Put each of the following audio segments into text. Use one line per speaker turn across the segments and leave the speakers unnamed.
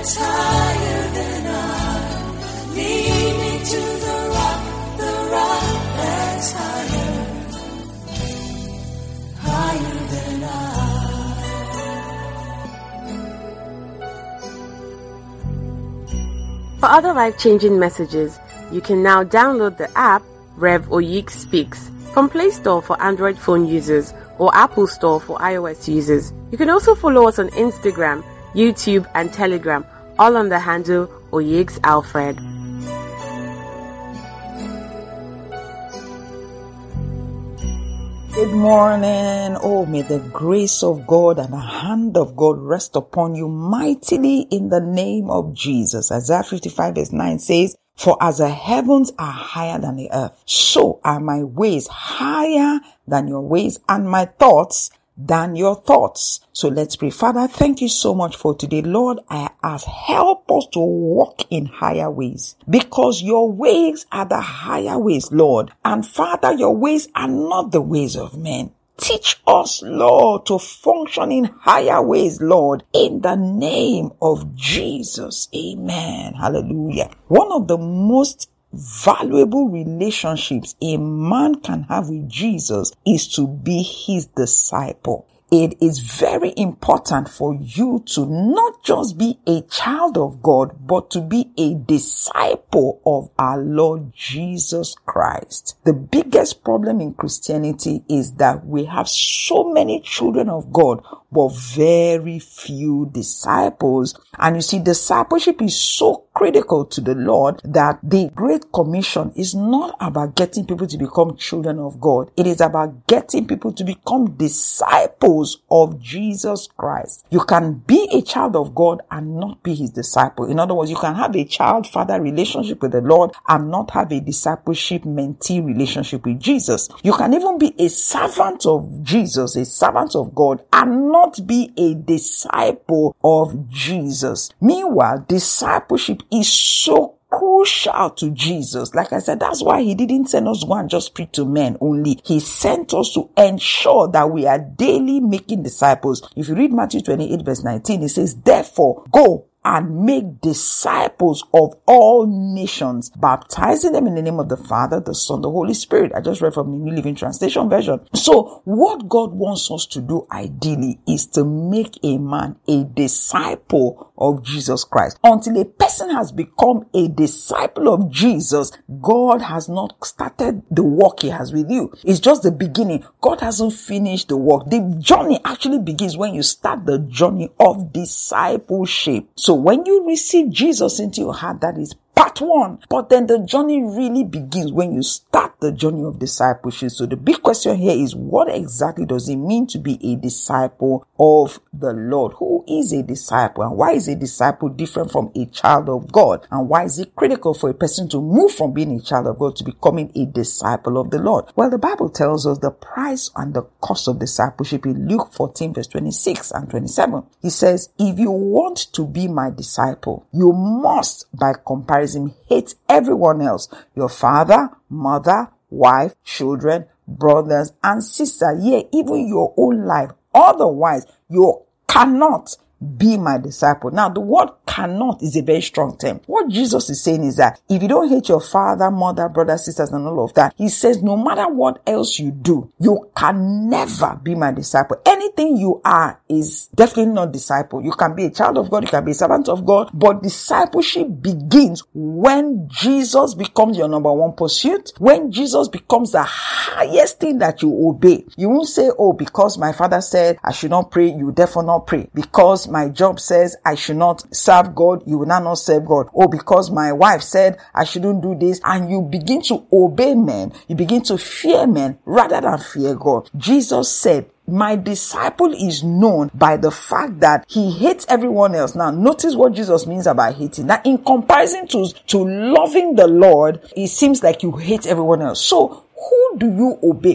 that's higher than I. Lead me to the rock that's higher than I.
For other life-changing messages, you can now download the app Rev Oyik Speaks from Play Store for Android phone users or Apple Store for iOS users. You can also follow us on Instagram, YouTube, and Telegram, all on the handle Oyiks Alfred.
Good morning. Oh, may the grace of God and the hand of God rest upon you mightily in the name of Jesus. Isaiah 55 verse 9 says, "For as the heavens are higher than the earth, so are my ways higher than your ways, and my thoughts than your thoughts." So let's pray. Father, thank you so much for today. Lord, I ask, help us to walk in higher ways, because your ways are the higher ways, Lord. And Father, your ways are not the ways of men. Teach us, Lord, to function in higher ways, Lord, in the name of Jesus. Amen. Hallelujah. One of the most valuable relationships a man can have with Jesus is to be his disciple. It is very important for you to not just be a child of God, but to be a disciple of our Lord Jesus Christ. The biggest problem in Christianity is that we have so many children of God, but very few disciples. And you see, discipleship is so critical to the Lord that the Great Commission is not about getting people to become children of God. It is about getting people to become disciples of Jesus Christ. You can be a child of God and not be his disciple. In other words, you can have a child-father relationship with the Lord and not have a discipleship-mentee relationship with Jesus. You can even be a servant of Jesus, a servant of God, and not be a disciple of Jesus. Meanwhile, discipleship is so crucial to Jesus. Like I said, that's why he didn't send us to go and just preach to men only. He sent us to ensure that we are daily making disciples. If you read Matthew 28 verse 19, it says, "Therefore, go and make disciples of all nations, baptizing them in the name of the Father, the Son, the Holy Spirit." I just read from the New Living Translation version. So what God wants us to do ideally is to make a man a disciple of Jesus Christ. Until a person has become a disciple of Jesus, God has not started the work he has with you. It's just the beginning. God hasn't finished the work. The journey actually begins when you start the journey of discipleship. So when you receive Jesus into your heart, that is part one. But then the journey really begins when you start the journey of discipleship. So the big question here is, what exactly does it mean to be a disciple of the Lord? Who is a disciple, and why is a disciple different from a child of God? And why is it critical for a person to move from being a child of God to becoming a disciple of the Lord? Well, the Bible tells us the price and the cost of discipleship in Luke 14 verse 26 and 27. He says, "If you want to be my disciple, you must, by comparison, hate everyone else, your father, mother, wife, children, brothers, and sisters, yea, even your own life. Otherwise, you cannot be my disciple." Now, the word "cannot" is a very strong term. What Jesus is saying is that if you don't hate your father, mother, brothers, sisters, and all of that, he says no matter what else you do, you can never be my disciple. Anything you are is definitely not disciple. You can be a child of God, you can be a servant of God, but discipleship begins when Jesus becomes your number one pursuit, when Jesus becomes the highest thing that you obey. You won't say, "Oh, because my father said I should not pray, you therefore not pray. Because my job says I should not serve God, you will now not serve God. Oh, because my wife said I shouldn't do this," and you begin to obey men, you begin to fear men rather than fear God. Jesus said, "My disciple is known by the fact that he hates everyone else." Now, notice what Jesus means about hating. Now, in comparison to loving the Lord, it seems like you hate everyone else. So, who do you obey?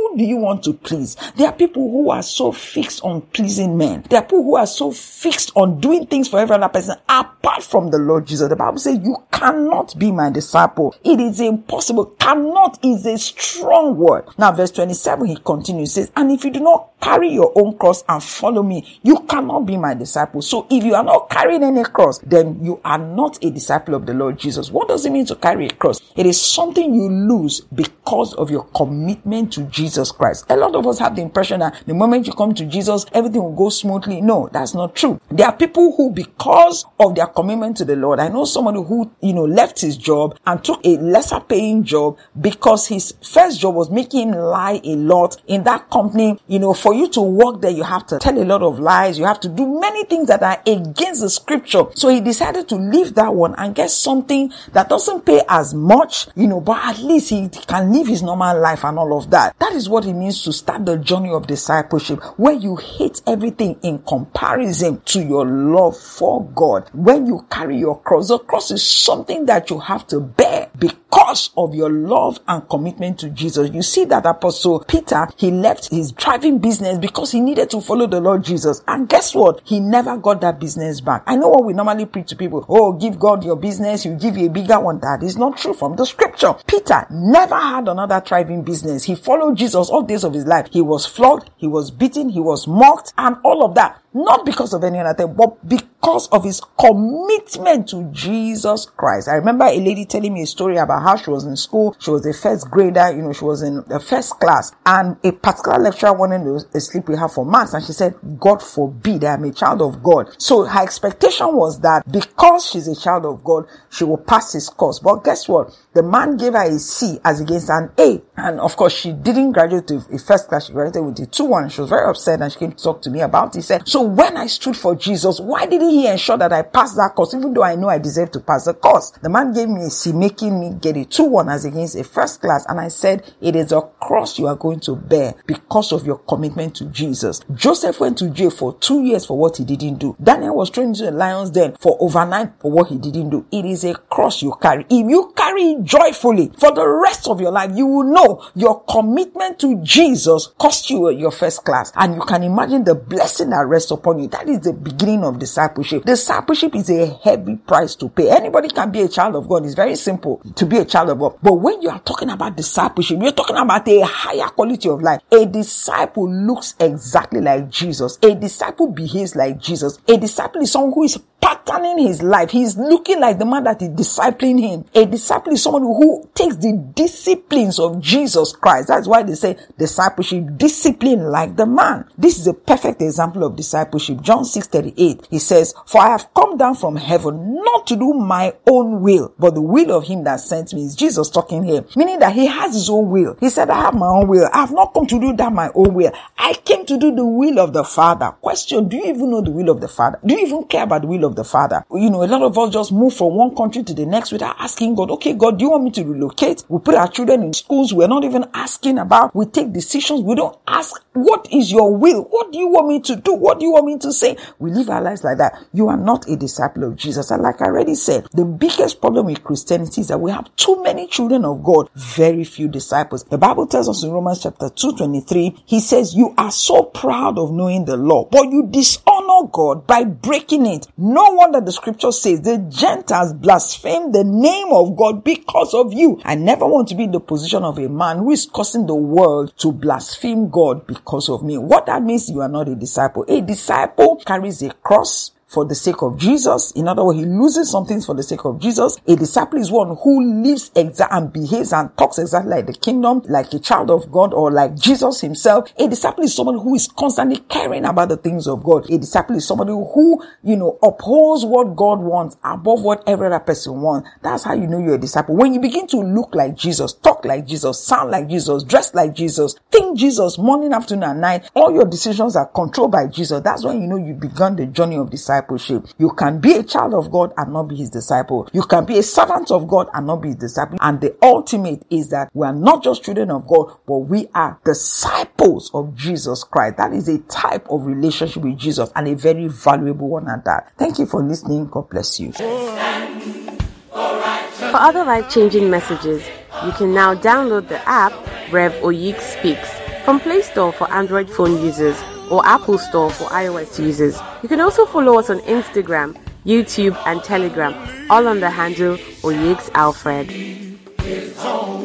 Who do you want to please? There are people who are so fixed on pleasing men. There are people who are so fixed on doing things for every other person apart from the Lord Jesus. The Bible says you cannot be my disciple. It is impossible. Cannot is a strong word. Now verse 27, he continues, says, and if you do not carry your own cross and follow me, you cannot be my disciple. So if you are not carrying any cross, then you are not a disciple of the Lord Jesus. What does it mean to carry a cross? It is something you lose because of your commitment to Jesus Christ. A lot of us have the impression that the moment you come to Jesus, everything will go smoothly. No, that's not true. There are people who, because of their commitment to the Lord, I know somebody who, left his job and took a lesser paying job because his first job was making him lie a lot in that company. For you to work there, you have to tell a lot of lies. You have to do many things that are against the scripture. So he decided to leave that one and get something that doesn't pay as much, but at least he can live his normal life and all of that. That is what it means to start the journey of discipleship, where you hate everything in comparison to your love for God. When you carry your cross, the cross is something that you have to bear because of your love and commitment to Jesus. You see that Apostle Peter, he left his driving business because he needed to follow the Lord Jesus. And guess what? He never got that business back. I know what we normally preach to people. Oh, give God your business, he'll give you a bigger one. That is not true from the scripture. Peter never had another thriving business. He followed Jesus all days of his life. He was flogged, he was beaten, he was mocked, and all of that. Not because of any other thing, but because of his commitment to Jesus Christ. I remember a lady telling me a story about how she was in school. She was a first grader, she was in the first class, and a particular lecturer wanted to sleep with her for maths, and she said, God forbid, I am a child of God. So her expectation was that because she's a child of God, she will pass his course. But guess what? The man gave her a C as against an A. And of course, she didn't graduate to a first class. She graduated with a 2-1. She was very upset and she came to talk to me about it. He said, so when I stood for Jesus, why didn't he ensure that I passed that course, even though I know I deserve to pass the course? The man gave me a C, making me get a 2-1 as against a first class. And I said, it is a cross you are going to bear because of your commitment to Jesus. Joseph went to jail for 2 years for what he didn't do. Daniel was thrown into the lion's den for overnight for what he didn't do. It is a cross you carry. If you carry it joyfully for the rest of your life, you will know your commitment to Jesus cost you your first class. And you can imagine the blessing that rests upon you. That is the beginning of discipleship. Discipleship is a heavy price to pay. Anybody can be a child of God. It's very simple to be a child of God. But when you are talking about discipleship, you're talking about a higher quality of life. A disciple looks exactly like Jesus. A disciple behaves like Jesus. A disciple is someone who is patterning his life. He's looking like the man that is discipling him. A disciple is someone who takes the disciplines of Jesus Christ. That's why they say discipleship, discipline like the man. This is a perfect example of discipleship. John 6:38, he says, for I have come down from heaven not to do my own will, but the will of him that sent me. Is Jesus talking here? Meaning that he has his own will. He said, I have my own will. I have not come to do that my own will. I came to do the will of the Father. Question, do you even know the will of the Father? Do you even care about the will of the Father? A lot of us just move from one country to the next without asking God, okay, God, do you want me to relocate? We put our children in schools we're not even asking about. We take decisions. We don't ask, what is your will? What do you want me to do? What do you want me to say? We live our lives like that. You are not a disciple of Jesus. And like I already said, the biggest problem with Christianity is that we have too many children of God, very few disciples. The Bible tells us in Romans chapter 2:23, he says, you are so proud of knowing the law, but you dishonor God by breaking it. No wonder the scripture says the Gentiles blaspheme the name of God because of you. I never want to be in the position of a man who is causing the world to blaspheme God because of me. What that means, you are not a disciple. A disciple carries a cross for the sake of Jesus. In other words, he loses some things for the sake of Jesus. A disciple is one who lives and behaves and talks exactly like the kingdom, like a child of God, or like Jesus himself. A disciple is someone who is constantly caring about the things of God. A disciple is somebody who, upholds what God wants above what every other person wants. That's how you know you're a disciple. When you begin to look like Jesus, talk like Jesus, sound like Jesus, dress like Jesus, think Jesus morning, afternoon, and night, all your decisions are controlled by Jesus. That's when you know you've begun the journey of discipleship. You can be a child of God and not be his disciple. You can be a servant of God and not be his disciple. And the ultimate is that we are not just children of God, but we are disciples of Jesus Christ. That is a type of relationship with Jesus, and a very valuable one at that. Thank you for listening. God bless you.
For other life-changing messages, you can now download the app Rev Oyik Speaks from Play Store for Android phone users or Apple Store for iOS users. You can also follow us on Instagram, YouTube and Telegram, all on the handle Oyeks Alfred.